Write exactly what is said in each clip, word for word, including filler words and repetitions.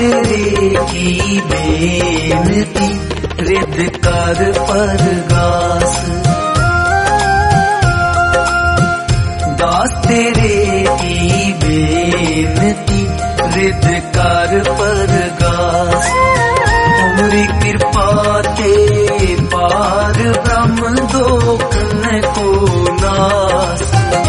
तेरे की बेनती रिद कर परगास। दास तेरे की बेनती रिद कर परगास। उमरी कृपा ते पार ब्रह्म दोखन को नास।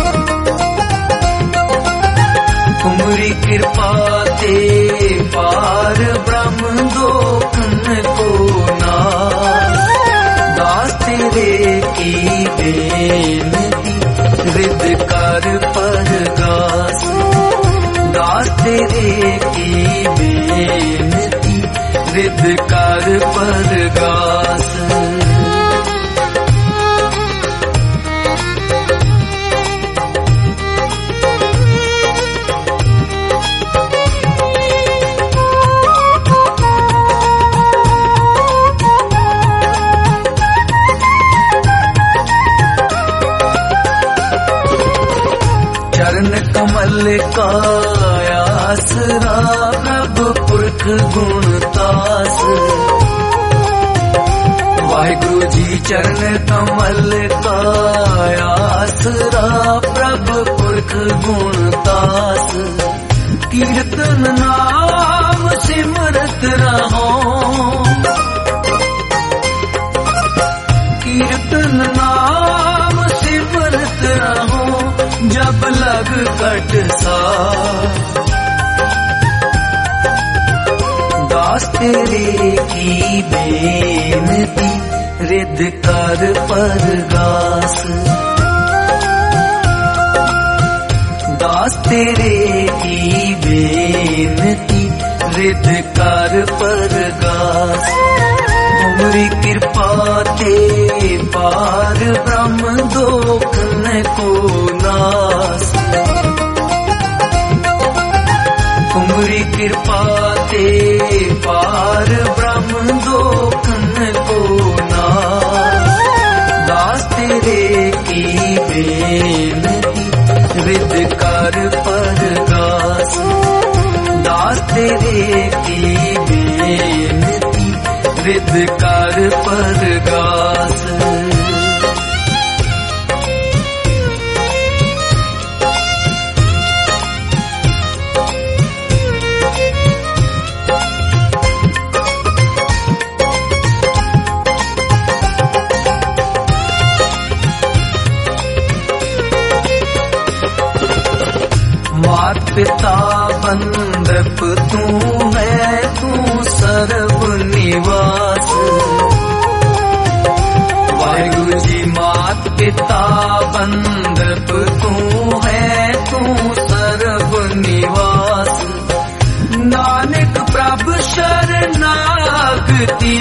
उमरी कृपा ते पार ब्रह्म दोखन को नास। दास तेरे की बेनती रिद कर परगास। दास तेरे की बेनती रिद कर परगास। चरण कमल का आसरा प्रभु पुरख गुणतास। वाहिगुरु जी चरण कमल का आसरा प्रभु पुरख गुणतास। कीर्तन नाम सिमरत रहो, कीर्तन नाम सिमरत रहो जब लग कट सा। दास तेरे की बेनती रिद कर परगास। दास तेरे की बेनती रिद कर परगास। उमरी कृपा ते पार ब्रह्म दोखन को नास। उमरी कृपा ते पार ब्रह्म दोखन को नास। दास तेरे की बेनती रिद कर परगास। दास तेरे की बेनती रिद कर परगास। मात पिता बंदप तू है, तू सर्व निवास। वाहिगुरु जी मात पिता बंदप तू है, तू सर्व निवास। नानक प्रभु शरणागति,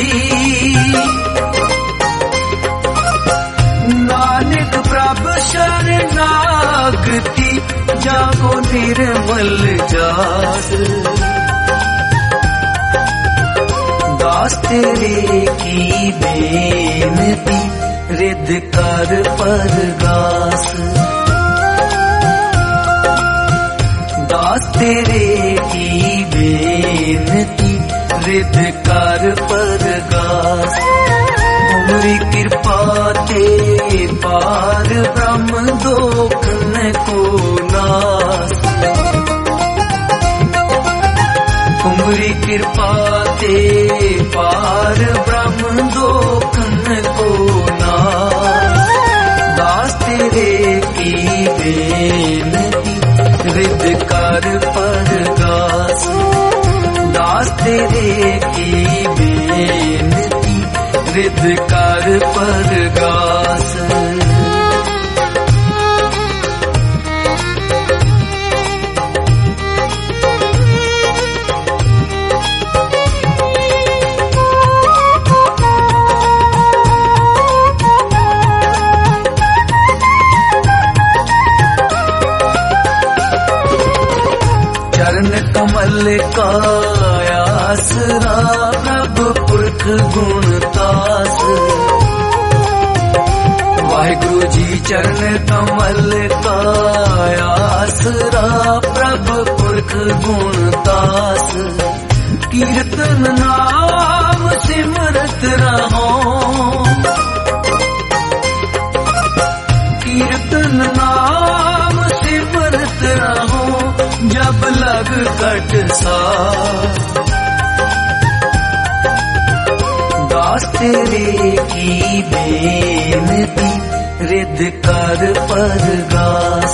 नानक प्रभु शरणागति जागो निर्मल जास। दास तेरे की बेनती रिद कर परगास। दास तेरे की बेनती रिद कर परगास। उमरी कृपा ते पार ब्रह्म दोखन को नास। उमरी कृपा ते पार ब्रह्म दोखन को नास। दास तेरे की बेनती रिद कर परगास। दास तेरे की बेनती रिद कर परगास। चरण कमल का आसरा प्रभु पुरख गुणतास। वाहिगुरु जी चरण कमल का आसरा प्रभु पुरख गुणतास। कीर्तन नाम सिमरत रहो, कीर्तन नाम सिमरत रहो, जब लग कट सा दास तेरे की बेनती रिद कर परगास,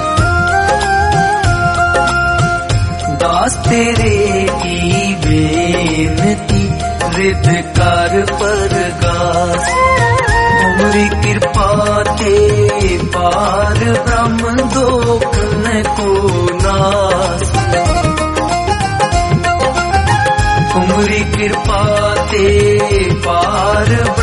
दास तेरे की बेनती रिद कर परगास। उमरी कृपा ते पार ब्रह्म दोखन को नास, उमरी कृपा ते पार